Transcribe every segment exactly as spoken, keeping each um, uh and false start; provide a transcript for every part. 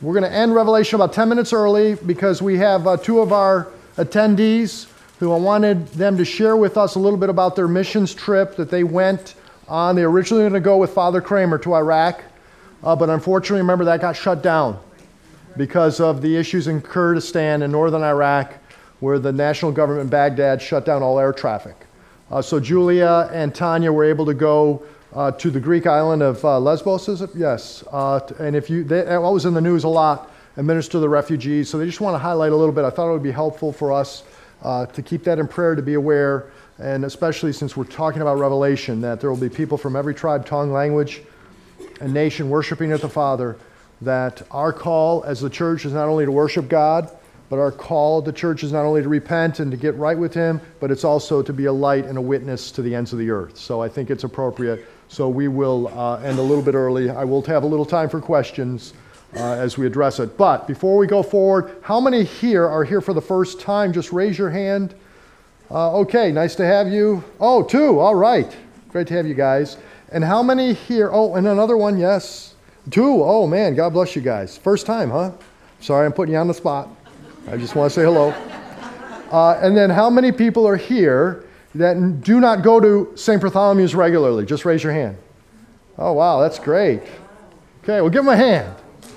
We're going to end Revelation about ten minutes early because we have uh, two of our attendees who I wanted them to share with us a little bit about their missions trip that they went on. They originally were going to go with Father Kramer to Iraq, uh, but unfortunately, remember, that got shut down because of the issues in Kurdistan and northern Iraq, where the national government in Baghdad shut down all air traffic. Uh, so Julia and Tanya were able to go uh, to the Greek island of uh, Lesbos, is it? Yes. Uh, and if you, they, that was in the news a lot, and minister to the refugees. So they just want to highlight a little bit. I thought it would be helpful for us uh, to keep that in prayer, to be aware, and especially since we're talking about Revelation, that there will be people from every tribe, tongue, language, and nation worshiping at the Father, that our call as the church is not only to worship God, but our call of the church is not only to repent and to get right with Him, but it's also to be a light and a witness to the ends of the earth. So I think it's appropriate. So we will uh, end a little bit early. I will have a little time for questions uh, as we address it. But before we go forward, how many here are here for the first time? Just raise your hand. Uh, okay, nice to have you. Oh, two, all right. Great to have you guys. And how many here? Oh, and another one, yes. Two, oh man, God bless you guys. First time, huh? Sorry, I'm putting you on the spot. I just want to say hello. Uh, and then how many people are here that do not go to Saint Bartholomew's regularly? Just raise your hand. Oh, wow, that's great. Okay, well, give them a hand.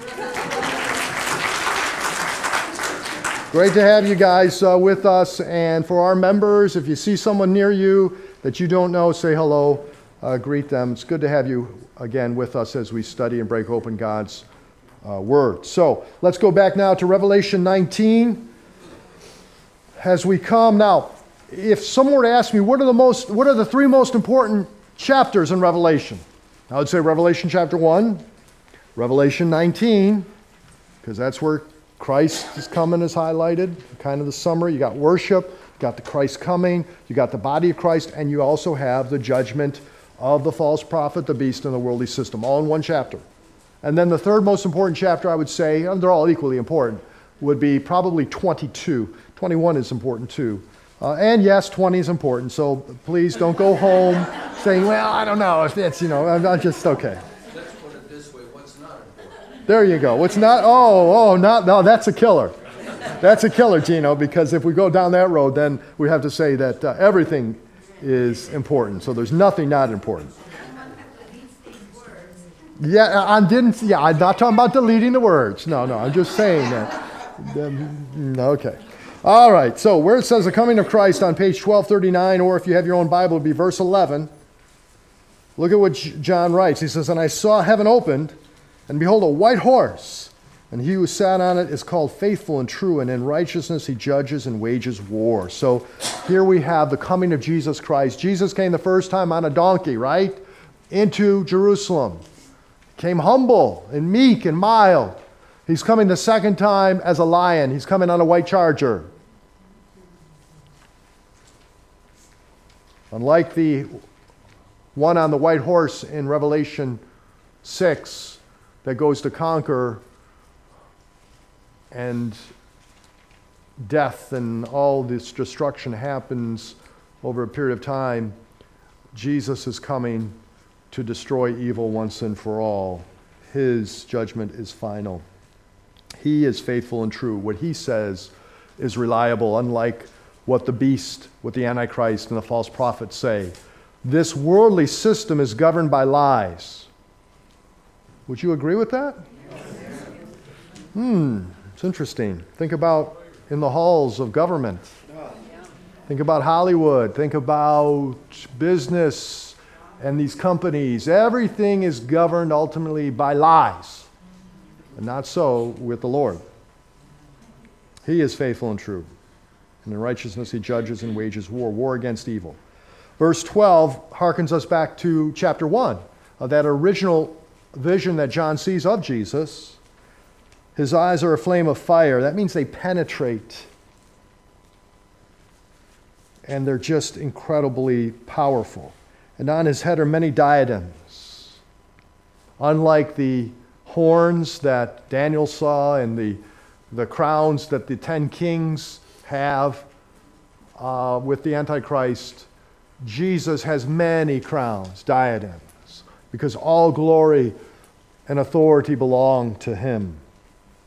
Great to have you guys uh, with us. And for our members, if you see someone near you that you don't know, say hello, uh, greet them. It's good to have you again with us as we study and break open God's uh, Word. So let's go back now to Revelation nineteen. As we come now, if someone were to ask me, what are the most, what are the three most important chapters in Revelation? I would say Revelation chapter one, Revelation nineteen, because that's where Christ is coming is highlighted, kind of the summary. You got worship, you got the Christ coming, you got the body of Christ, and you also have the judgment of the false prophet, the beast, and the worldly system, all in one chapter. And then the third most important chapter, I would say, and they're all equally important, would be probably twenty-two. twenty-one is important too. Uh, and yes, twenty is important, so please don't go home saying, well, I don't know if it's, you know, I'm not just, okay. Let's put it this way, what's not important? There you go. What's not, oh, oh, not, no, that's a killer. That's a killer, Gino, because if we go down that road, then we have to say that uh, everything is important, so there's nothing not important. Yeah, I didn't, yeah, I'm not talking about deleting the words. No, no, I'm just saying that. Um, okay. All right, so where it says the coming of Christ on page twelve thirty-nine, or if you have your own Bible, it would be verse eleven. Look at what John writes. He says, and I saw heaven opened, and behold, a white horse, and he who sat on it is called Faithful and True, and in righteousness he judges and wages war. So here we have the coming of Jesus Christ. Jesus came the first time on a donkey, right? Into Jerusalem. Came humble and meek and mild. He's coming the second time as a lion. He's coming on a white charger. Unlike the one on the white horse in Revelation six that goes to conquer and death and all this destruction happens over a period of time, Jesus is coming to destroy evil once and for all. His judgment is final. He is faithful and true. What he says is reliable, unlike what the beast, what the Antichrist and the false prophets say. This worldly system is governed by lies. Would you agree with that? Yes. Hmm, it's interesting. Think about in the halls of government. Think about Hollywood. Think about business and these companies. Everything is governed ultimately by lies. And not so with the Lord. He is faithful and true. And in righteousness he judges and wages war, war against evil. Verse twelve harkens us back to chapter one of that original vision that John sees of Jesus. His eyes are a flame of fire. That means they penetrate. And they're just incredibly powerful. And on his head are many diadems. Unlike the horns that Daniel saw and the, the crowns that the ten kings have uh, with the Antichrist, Jesus has many crowns, diadems, because all glory and authority belong to him.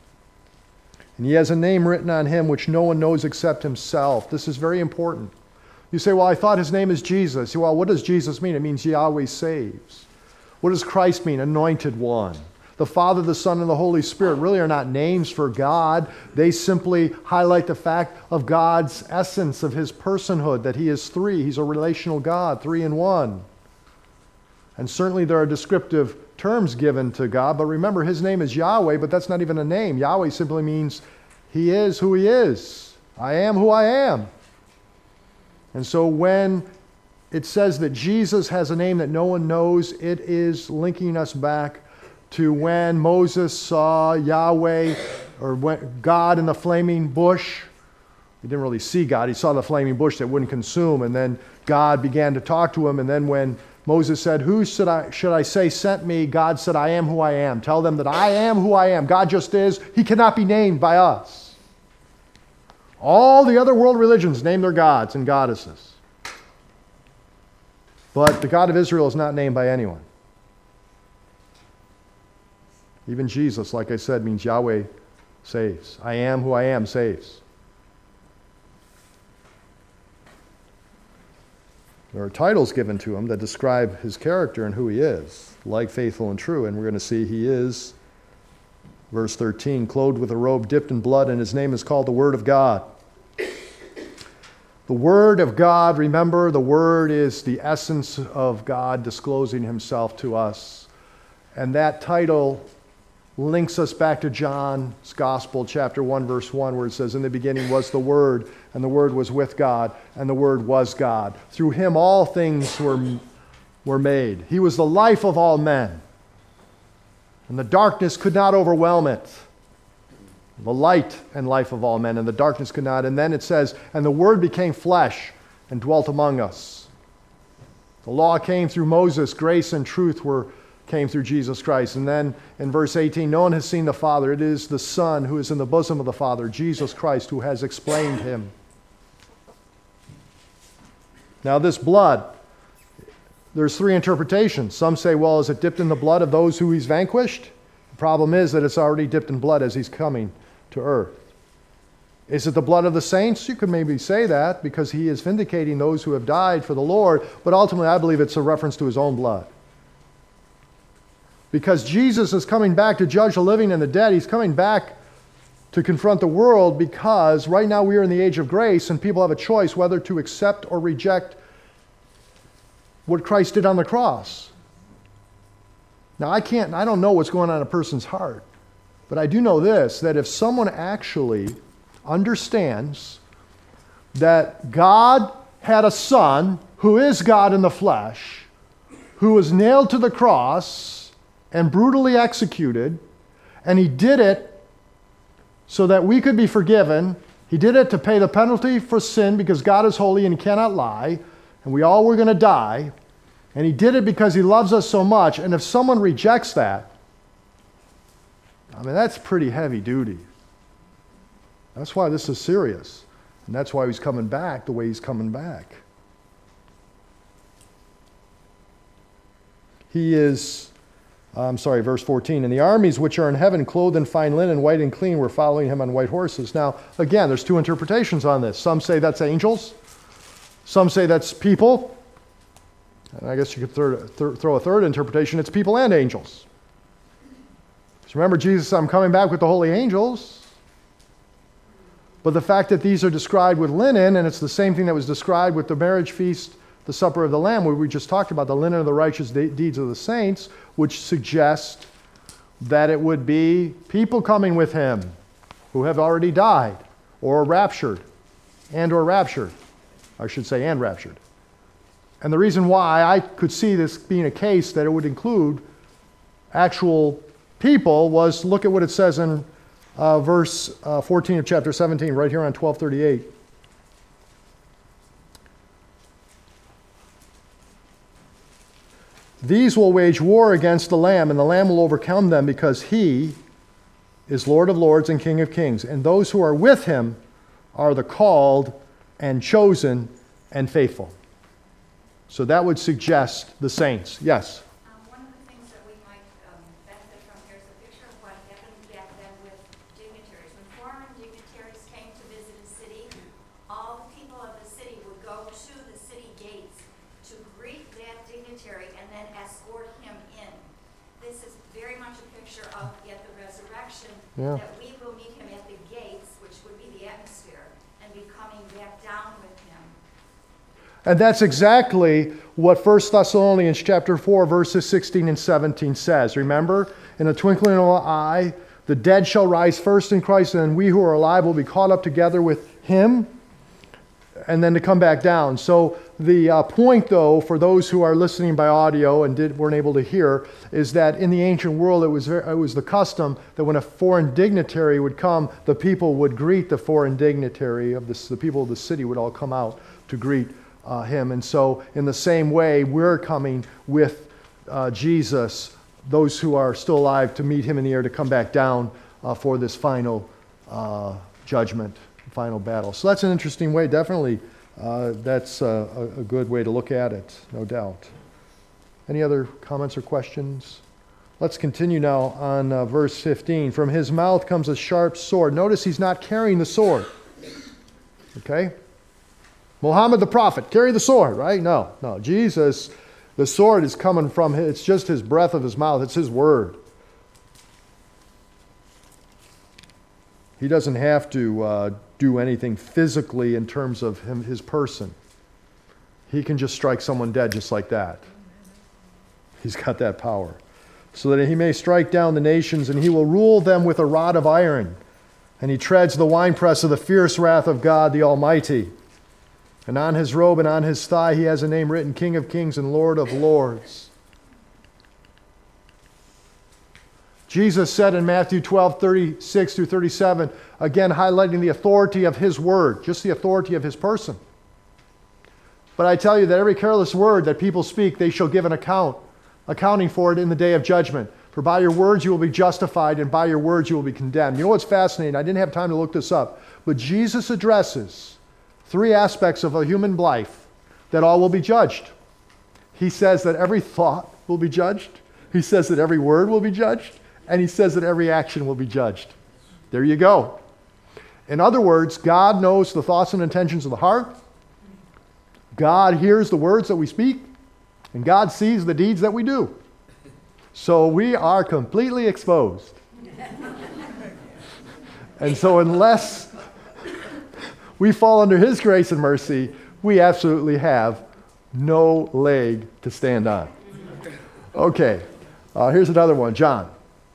And he has a name written on him which no one knows except himself. This is very important. You say, well, I thought his name is Jesus. Well, what does Jesus mean? It means Yahweh saves. What does Christ mean? Anointed one. The Father, the Son, and the Holy Spirit really are not names for God. They simply highlight the fact of God's essence, of his personhood, that he is three. He's a relational God, three in one. And certainly there are descriptive terms given to God, but remember, his name is Yahweh, but that's not even a name. Yahweh simply means he is who he is. I am who I am. And so when it says that Jesus has a name that no one knows, it is linking us back to when Moses saw Yahweh, or when God in the flaming bush. He didn't really see God. He saw the flaming bush that wouldn't consume, and then God began to talk to him, and then when Moses said, who should I, should I say sent me? God said, I am who I am. Tell them that I am who I am. God just is. He cannot be named by us. All the other world religions name their gods and goddesses. But the God of Israel is not named by anyone. Even Jesus, like I said, means Yahweh saves. I am who I am saves. There are titles given to him that describe his character and who he is, like, faithful, and true. And we're going to see he is, verse thirteen, clothed with a robe dipped in blood, and his name is called the Word of God. The Word of God, remember, the Word is the essence of God disclosing himself to us. And that title links us back to John's Gospel, chapter one, verse one, where it says, in the beginning was the Word, and the Word was with God, and the Word was God. Through him all things were, were made. He was the life of all men, and the darkness could not overwhelm it. The light and life of all men, and the darkness could not. And then it says, and the Word became flesh and dwelt among us. The law came through Moses, grace and truth were came through Jesus Christ. And then in verse eighteen, no one has seen the Father. It is the Son who is in the bosom of the Father, Jesus Christ, who has explained him. Now this blood, there's three interpretations. Some say, well, is it dipped in the blood of those who he's vanquished? The problem is that it's already dipped in blood as he's coming to earth. Is it the blood of the saints? You could maybe say that because he is vindicating those who have died for the Lord, but ultimately I believe it's a reference to his own blood. Because Jesus is coming back to judge the living and the dead. He's coming back to confront the world because right now we are in the age of grace and people have a choice whether to accept or reject what Christ did on the cross. Now I can't, I don't know what's going on in a person's heart, but I do know this, that if someone actually understands that God had a Son who is God in the flesh, who was nailed to the cross and brutally executed, and he did it so that we could be forgiven. He did it to pay the penalty for sin because God is holy and he cannot lie, and we all were going to die, and he did it because he loves us so much. And if someone rejects that, I mean, that's pretty heavy duty. That's why this is serious, and that's why he's coming back the way he's coming back. He is I'm sorry, verse fourteen, and the armies which are in heaven, clothed in fine linen, white and clean, were following him on white horses. Now, again, there's two interpretations on this. Some say that's angels. Some say that's people. And I guess you could third, th- throw a third interpretation. It's people and angels. So remember, Jesus said, I'm coming back with the holy angels. But the fact that these are described with linen, and it's the same thing that was described with the marriage feast, the supper of the Lamb, where we just talked about the linen of the righteous de- deeds of the saints, which suggest that it would be people coming with him who have already died or raptured, and or raptured. I should say and raptured. And the reason why I could see this being a case that it would include actual people was, look at what it says in uh, verse uh, fourteen of chapter seventeen, right here on twelve thirty-eight. These will wage war against the Lamb, and the Lamb will overcome them, because he is Lord of lords and King of kings. And those who are with him are the called and chosen and faithful. So that would suggest the saints. Yes? Um, one of the things that we might um, benefit from here is a picture of what heaven back then with dignitaries. When foreign picture of at the resurrection, Yeah. that we will meet him at the gates, which would be the atmosphere, and be coming back down with him. And that's exactly what First Thessalonians chapter four, verses sixteen and seventeen says. Remember, in a twinkling of an eye, the dead shall rise first in Christ, and we who are alive will be caught up together with him, and then to come back down. So the uh, point, though, for those who are listening by audio and did, weren't able to hear, is that in the ancient world, it was, very, it was the custom that when a foreign dignitary would come, the people would greet the foreign dignitary of this, the people of the city would all come out to greet uh, him. And so in the same way, we're coming with uh, Jesus, those who are still alive, to meet him in the air, to come back down uh, for this final uh, judgment, final battle. So that's an interesting way, definitely. Uh, that's uh, a, a good way to look at it, no doubt. Any other comments or questions? Let's continue now on uh, verse fifteen. From his mouth comes a sharp sword. Notice he's not carrying the sword. Okay? Muhammad the prophet, carry the sword, right? No, no. Jesus, the sword is coming from his, it's just his breath of his mouth. It's his word. He doesn't have to uh, do anything physically in terms of him, his person. He can just strike someone dead just like that. He's got that power. So that he may strike down the nations, and he will rule them with a rod of iron. And he treads the winepress of the fierce wrath of God the Almighty. And on his robe and on his thigh he has a name written, King of Kings and Lord of Lords. Jesus said in Matthew twelve, thirty-six through thirty-seven, again highlighting the authority of his word, just the authority of his person. But I tell you that every careless word that people speak, they shall give an account, accounting for it in the day of judgment. For by your words you will be justified, and by your words you will be condemned. You know what's fascinating? I didn't have time to look this up, but Jesus addresses three aspects of a human life that all will be judged. He says that every thought will be judged. He says that every word will be judged. And he says that every action will be judged. There you go. In other words, God knows the thoughts and intentions of the heart. God hears the words that we speak. And God sees the deeds that we do. So we are completely exposed. And so unless we fall under his grace and mercy, we absolutely have no leg to stand on. Okay, uh, here's another one, John.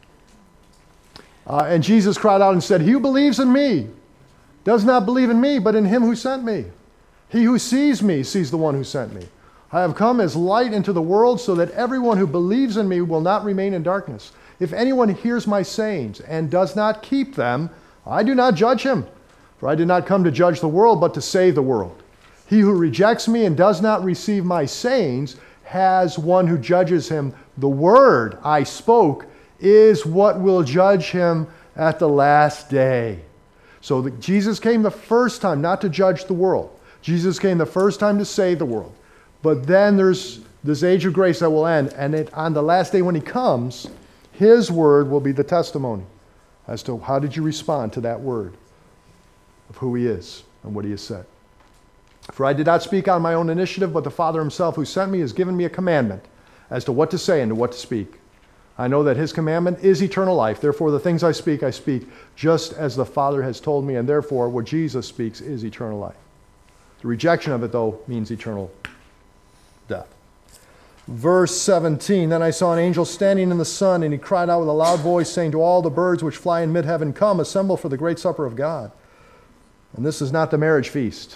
Uh, and Jesus cried out and said, he who believes in me does not believe in me, but in him who sent me. He who sees me sees the one who sent me. I have come as light into the world so that everyone who believes in me will not remain in darkness. If anyone hears my sayings and does not keep them, I do not judge him. For I did not come to judge the world, but to save the world. He who rejects me and does not receive my sayings has one who judges him. The word I spoke is what will judge him at the last day. So the, Jesus came the first time not to judge the world. Jesus came the first time to save the world. But then there's this age of grace that will end. And it, on the last day when he comes, his word will be the testimony as to how did you respond to that word of who he is and what he has said. For I did not speak on my own initiative, but the Father himself who sent me has given me a commandment as to what to say and to what to speak. I know that his commandment is eternal life. Therefore, the things I speak, I speak just as the Father has told me. And therefore, what Jesus speaks is eternal life. The rejection of it, though, means eternal death. Verse seventeen, then I saw an angel standing in the sun, and he cried out with a loud voice, saying to all the birds which fly in mid-heaven, come, assemble for the great supper of God. And this is not the marriage feast.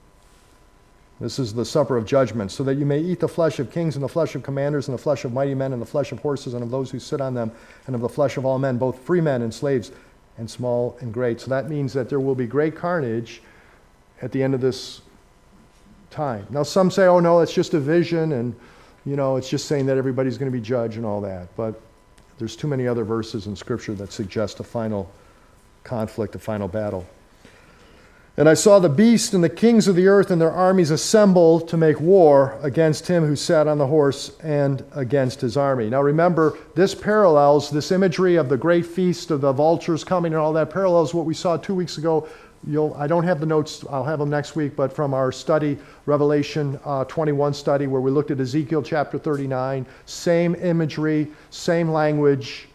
This is the supper of judgment, so that you may eat the flesh of kings and the flesh of commanders and the flesh of mighty men and the flesh of horses and of those who sit on them and of the flesh of all men, both free men and slaves and small and great. So that means that there will be great carnage at the end of this time. Now some say, oh no, it's just a vision and you know, it's just saying that everybody's going to be judged and all that. But there's too many other verses in Scripture that suggest a final conflict, a final battle. And I saw the beast and the kings of the earth and their armies assembled to make war against him who sat on the horse and against his army. Now remember, this parallels, this imagery of the great feast of the vultures coming and all that parallels what we saw two weeks ago. You'll, I don't have the notes, I'll have them next week, but from our study, Revelation uh, twenty-one study, where we looked at Ezekiel chapter thirty-nine, same imagery, same language,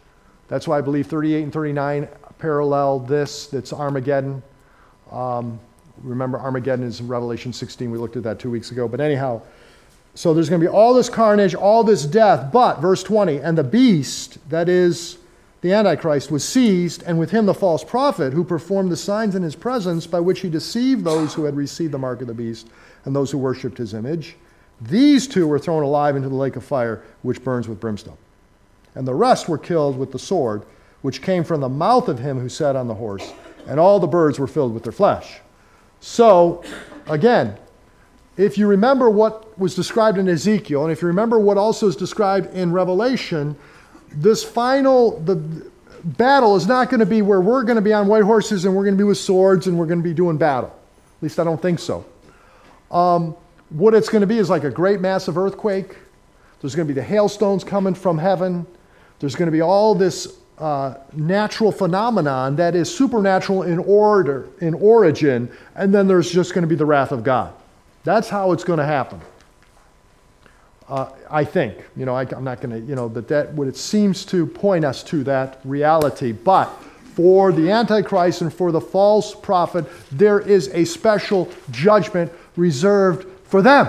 That's why I believe thirty-eight and thirty-nine parallel this, that's Armageddon. Um, remember, Armageddon is in Revelation sixteen. We looked at that two weeks ago. But anyhow, so there's going to be all this carnage, all this death. But, verse twenty, and the beast, that is the Antichrist, was seized, and with him the false prophet, who performed the signs in his presence by which he deceived those who had received the mark of the beast and those who worshipped his image. These two were thrown alive into the lake of fire, which burns with brimstone. And the rest were killed with the sword, which came from the mouth of him who sat on the horse, and all the birds were filled with their flesh. So, again, if you remember what was described in Ezekiel, and if you remember what also is described in Revelation, this final the battle is not going to be where we're going to be on white horses and we're going to be with swords and we're going to be doing battle. At least I don't think so. Um, what it's going to be is like a great massive earthquake. There's going to be the hailstones coming from heaven. There's going to be all this uh, natural phenomenon that is supernatural in order, in origin, and then there's just going to be the wrath of God. That's how it's going to happen. Uh, I think, you know, I, I'm not going to, you know, that that what it seems to point us to that reality. But for the Antichrist and for the false prophet, there is a special judgment reserved for them.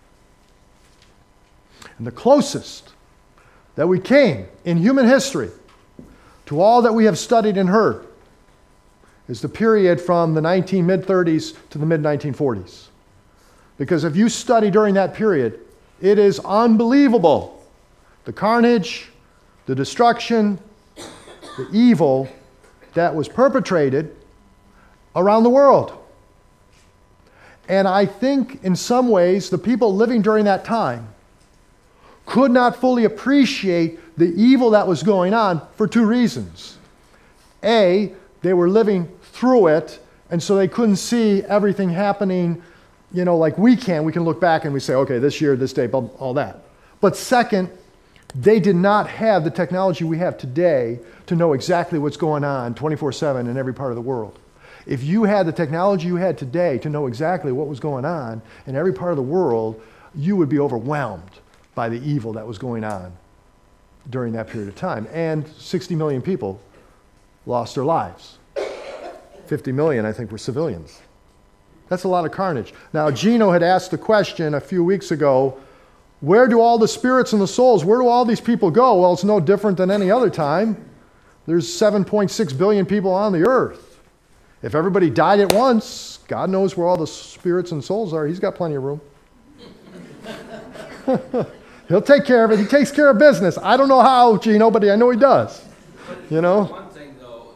And the closest that we came in human history to all that we have studied and heard is the period from the nineteen mid-thirties to the mid nineteen forties. Because if you study during that period, it is unbelievable. The carnage, the destruction, the evil that was perpetrated around the world. And I think in some ways the people living during that time could not fully appreciate the evil that was going on for two reasons. A, they were living through it, and so they couldn't see everything happening, you know, like we can. We can look back and we say, okay, this year, this day, all that. But second, they did not have the technology we have today to know exactly what's going on twenty-four seven in every part of the world. If you had the technology you had today to know exactly what was going on in every part of the world, you would be overwhelmed by the evil that was going on during that period of time. And sixty million people lost their lives. fifty million, I think, were civilians. That's a lot of carnage. Now, Gino had asked the question a few weeks ago, where do all the spirits and the souls, where do all these people go? Well, it's no different than any other time. There's seven point six billion people on the earth. If everybody died at once, God knows where all the spirits and souls are. He's got plenty of room. He'll take care of it. He takes care of business. I don't know how, Gino, but I know he does. You know? One thing, though,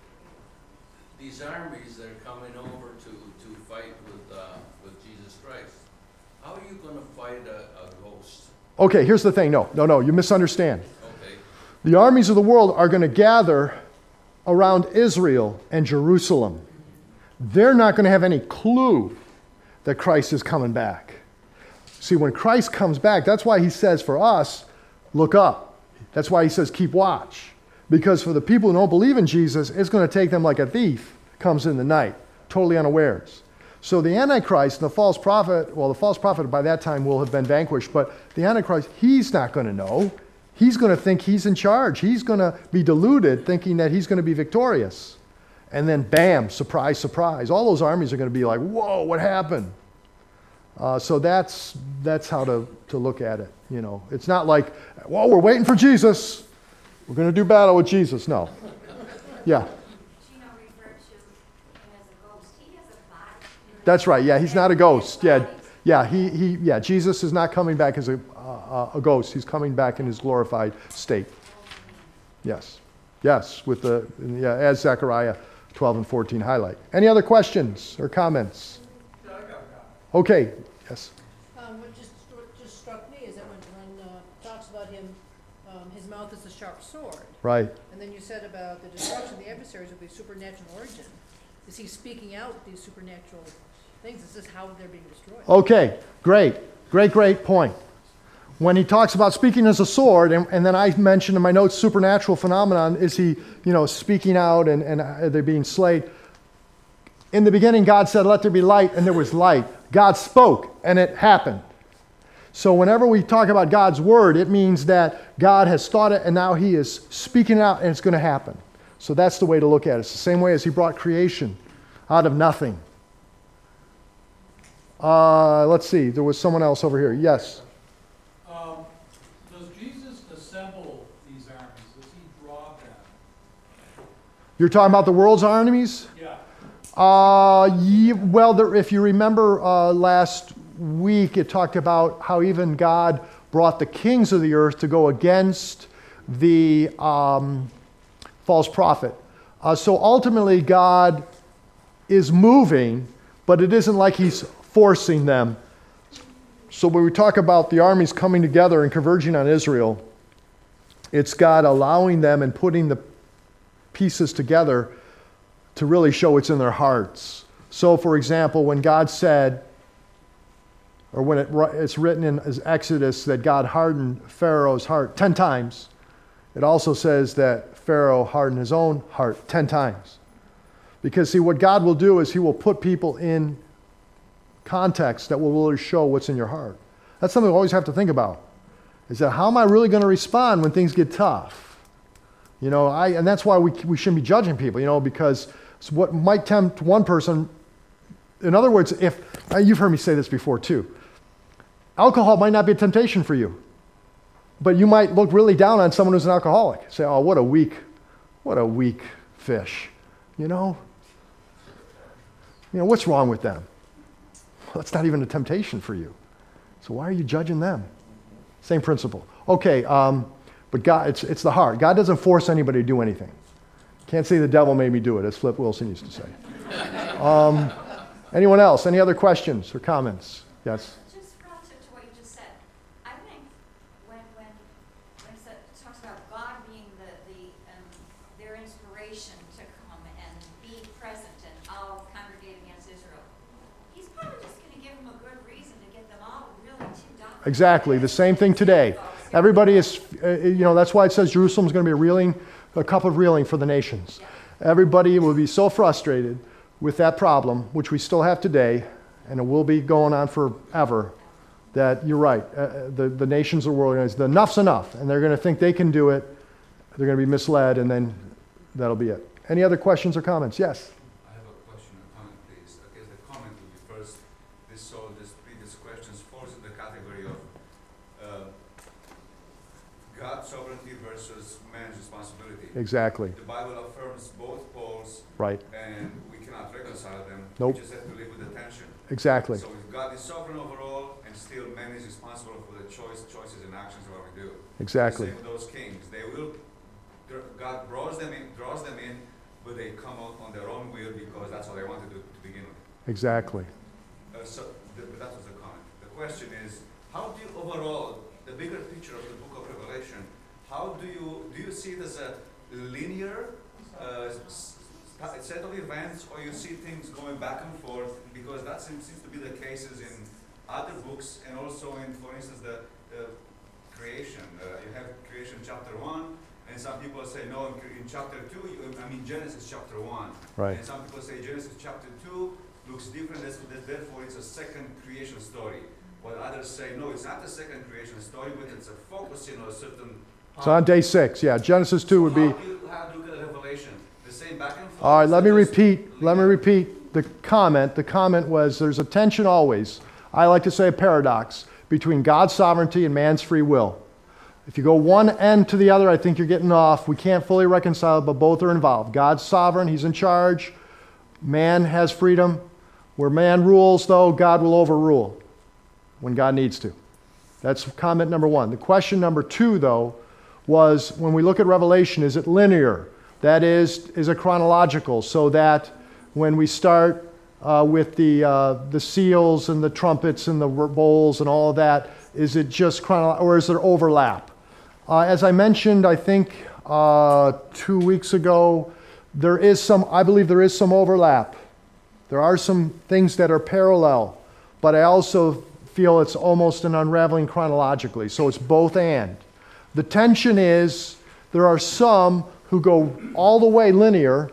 these armies that are coming over to, to fight with, uh, with Jesus Christ, how are you going to fight a, a ghost? Okay, here's the thing. No, no, no, you misunderstand. Okay. The armies of the world are going to gather around Israel and Jerusalem. They're not going to have any clue that Christ is coming back. See, when Christ comes back, that's why he says for us, look up. That's why he says keep watch. Because for the people who don't believe in Jesus, it's going to take them like a thief comes in the night, totally unawares. So the Antichrist and the false prophet, well, the false prophet by that time will have been vanquished, but the Antichrist, he's not going to know. He's going to think he's in charge. He's going to be deluded thinking that he's going to be victorious. And then bam, surprise, surprise. All those armies are going to be like, whoa, what happened? Uh, so that's that's how to, to look at it. You know, it's not like, well, we're waiting for Jesus. We're going to do battle with Jesus. No. Yeah. Gino referred to him as a ghost. He has a body. That's right. Yeah, he's not a ghost. Yeah, yeah. He he. Yeah, Jesus is not coming back as a uh, a ghost. He's coming back in his glorified state. Yes, yes. With the yeah, as Zechariah twelve and fourteen highlight. Any other questions or comments? Okay. Yes. Um, what just what just struck me is that when when uh, talks about him, um, his mouth is a sharp sword. Right. And then you said about the destruction of the adversaries will be supernatural origin. Is he speaking out these supernatural things? Is this how they're being destroyed? Okay. Great. Great. Great point. When he talks about speaking as a sword, and, and then I mentioned in my notes supernatural phenomenon, is he, you know, speaking out and, and uh, they're being slayed. In the beginning, God said, let there be light, and there was light. God spoke, and it happened. So whenever we talk about God's word, it means that God has thought it and now he is speaking it out and it's going to happen. So that's the way to look at it. It's the same way as he brought creation out of nothing. Uh, let's see. There was someone else over here. Yes. Um, does Jesus assemble these armies? Does he draw them? You're talking about the world's armies? Yeah. Uh, ye, well, there, if you remember uh, last week, it talked about how even God brought the kings of the earth to go against the um, false prophet. Uh, so ultimately, God is moving, but it isn't like he's forcing them. So when we talk about the armies coming together and converging on Israel, it's God allowing them and putting the pieces together to really show what's in their hearts. So, for example, when God said, or when it, it's written in Exodus that God hardened Pharaoh's heart ten times, it also says that Pharaoh hardened his own heart ten times. Because, see, what God will do is he will put people in context that will really show what's in your heart. That's something we always have to think about. Is that how am I really going to respond when things get tough? You know, I, and that's why we, we shouldn't be judging people, you know, because what might tempt one person, in other words, if, you've heard me say this before too, alcohol might not be a temptation for you, but you might look really down on someone who's an alcoholic. Say, oh, what a weak, what a weak fish, you know? You know, what's wrong with them? Well, that's not even a temptation for you. So why are you judging them? Same principle. Okay, um, but God, it's, it's the heart. God doesn't force anybody to do anything. Can't say the devil made me do it, as Flip Wilson used to say. Um, anyone else? Any other questions or comments? Yes? Just relative to what you just said, I think when when when it said- talks about God being the, the um, their inspiration to come and be present and all congregate against Israel, he's probably just going to give them a good reason to get them all really tuned up. Exactly. The same thing today. Everybody is, uh, you know, that's why it says Jerusalem's going to be a reeling, a cup of reeling for the nations. Everybody will be so frustrated with that problem, which we still have today, and it will be going on forever, that you're right. Uh, the, the nations of the world, the enough's enough, and they're going to think they can do it. They're going to be misled, and then that'll be it. Any other questions or comments? Yes? I have a question or comment, please. I guess the comment would be first, this so this previous questions falls in the category of uh, God's sovereignty versus man's responsibility. Exactly. The Bible affirms both poles, Right. and we cannot reconcile them. Nope. We just have to live with the tension. Exactly. So if God is sovereign over all, and still man is responsible for the choice, choices and actions of what we do. Exactly. The same with those kings. They will, God draws them in, draws them in, but they come out on their own will because that's what they want to do to begin with. Exactly. Uh, so the, but that was the comment. The question is, how do you overall, the bigger picture of the book of Revelation, how do you, do you see it as a linear uh, s- s- set of events, or you see things going back and forth? Because that seems, seems to be the cases in other books, and also in, for instance, the, the creation. Uh, you have creation chapter one, and some people say, no, in, cre- in chapter two, you, I mean Genesis chapter one. Right. And some people say Genesis chapter two looks different, that's, that therefore it's a second creation story. While others say, no, it's not a second creation story, but it's a focusing on a certain So on day six, yeah, Genesis two would be. How do you, how do you look at Revelation? The same back and forth? All right, let me Just repeat, let me linear? repeat the comment. The comment was there's a tension always. I like to say a paradox between God's sovereignty and man's free will. If you go one end to the other, I think you're getting off. We can't fully reconcile, but both are involved. God's sovereign, he's in charge. Man has freedom. Where man rules, though, God will overrule when God needs to. That's comment number one. The question number two, though, was when we look at Revelation, is it linear? That is, is it chronological? So that when we start uh, with the, uh, the seals and the trumpets and the bowls and all of that, is it just chronological, or is there overlap? Uh, as I mentioned, I think uh, two weeks ago, there is some, I believe there is some overlap. There are some things that are parallel, but I also feel it's almost an unraveling chronologically, so it's both and. The tension is there are some who go all the way linear,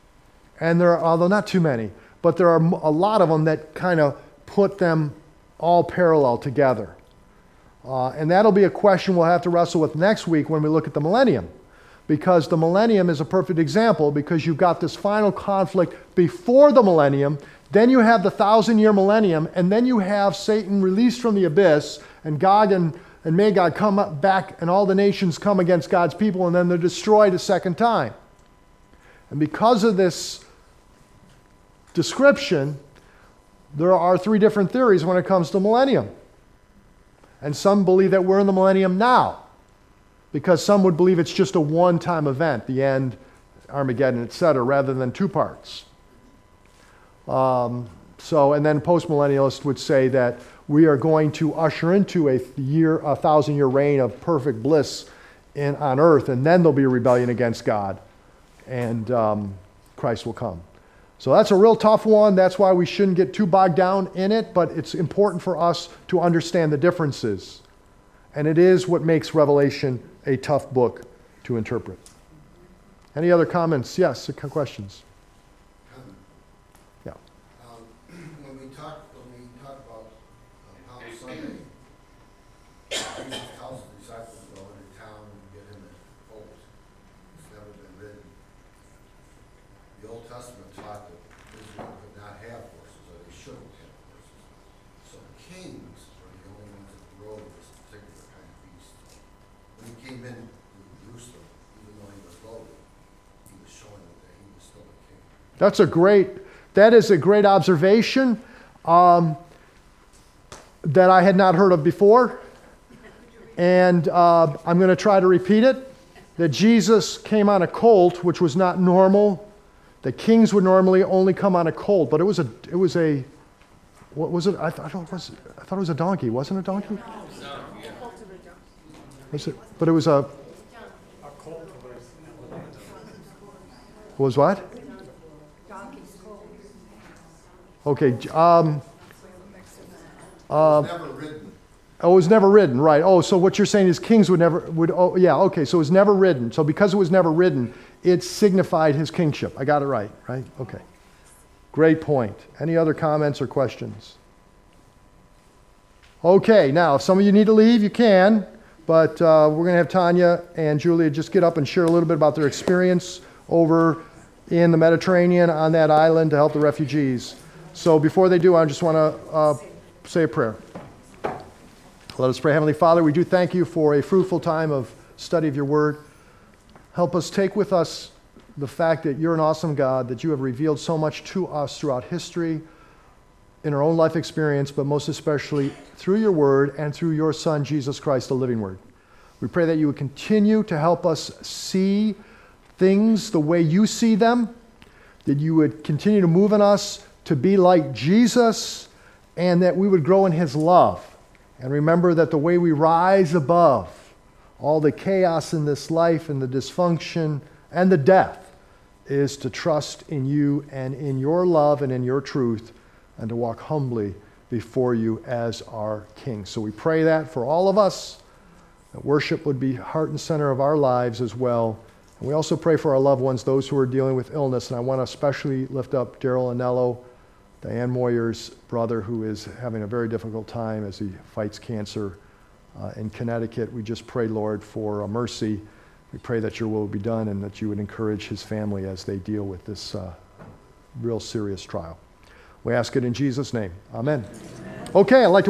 and there are, although not too many, but there are a lot of them that kind of put them all parallel together. Uh, and that'll be a question we'll have to wrestle with next week when we look at the millennium. Because the millennium is a perfect example, because you've got this final conflict before the millennium, then you have the thousand-year millennium, and then you have Satan released from the abyss, and Gog and, and Magog come up back, and all the nations come against God's people, and then they're destroyed a second time. And because of this description, there are three different theories when it comes to millennium. And some believe that we're in the millennium now, because some would believe it's just a one-time event, the end, Armageddon, et cetera, rather than two parts. Um, so, and then post-millennialists would say that we are going to usher into a year, a thousand-year reign of perfect bliss in, on earth, and then there'll be a rebellion against God, and um, Christ will come. So that's a real tough one. That's why we shouldn't get too bogged down in it, but it's important for us to understand the differences. And it is what makes Revelation a tough book to interpret. Any other comments? Yes, questions? Yeah. Um, when we talk, when we talk about uh, Palm Sunday, Jesus tells the disciples to go into town and get him a boat. It's never been written. The Old Testament taught that Israel could not have horses, or they shouldn't have horses. So kings were the only ones that rode this particular kind of beast. When he came in to Jerusalem, even though he was loaded, he was showing that he was still a king. That's a great, that is a great observation um, that I had not heard of before. And uh, I'm going to try to repeat it, that Jesus came on a colt, which was not normal. The kings would normally only come on a colt, but it was a, it was a, what was it? I, th- I, thought, it was, I thought it was a donkey. Wasn't it a donkey? Was it? But it was a, was what? Okay. Um, uh, Never ridden. Oh, it was never ridden, right. Oh, so what you're saying is kings would never, would, oh, yeah, okay, so it was never ridden. So because it was never ridden, it signified his kingship. I got it right, right? Okay. Great point. Any other comments or questions? Okay, now, if some of you need to leave, you can, but uh, we're going to have Tanya and Julia just get up and share a little bit about their experience over in the Mediterranean on that island to help the refugees. So before they do, I just want to uh, say a prayer. Let us pray. Heavenly Father, we do thank you for a fruitful time of study of your word. Help us take with us the fact that you're an awesome God, that you have revealed so much to us throughout history, in our own life experience, but most especially through your word and through your Son, Jesus Christ, the living word. We pray that you would continue to help us see things the way you see them, that you would continue to move in us to be like Jesus, and that we would grow in his love. And remember that the way we rise above all the chaos in this life and the dysfunction and the death is to trust in you and in your love and in your truth, and to walk humbly before you as our King. So we pray that for all of us, that worship would be heart and center of our lives as well. And we also pray for our loved ones, those who are dealing with illness. And I want to especially lift up Daryl Anello, Diane Moyer's brother, who is having a very difficult time as he fights cancer uh, in Connecticut. We just pray, Lord, for uh, mercy. We pray that your will be done and that you would encourage his family as they deal with this uh, real serious trial. We ask it in Jesus' name. Amen. Okay, I'd like to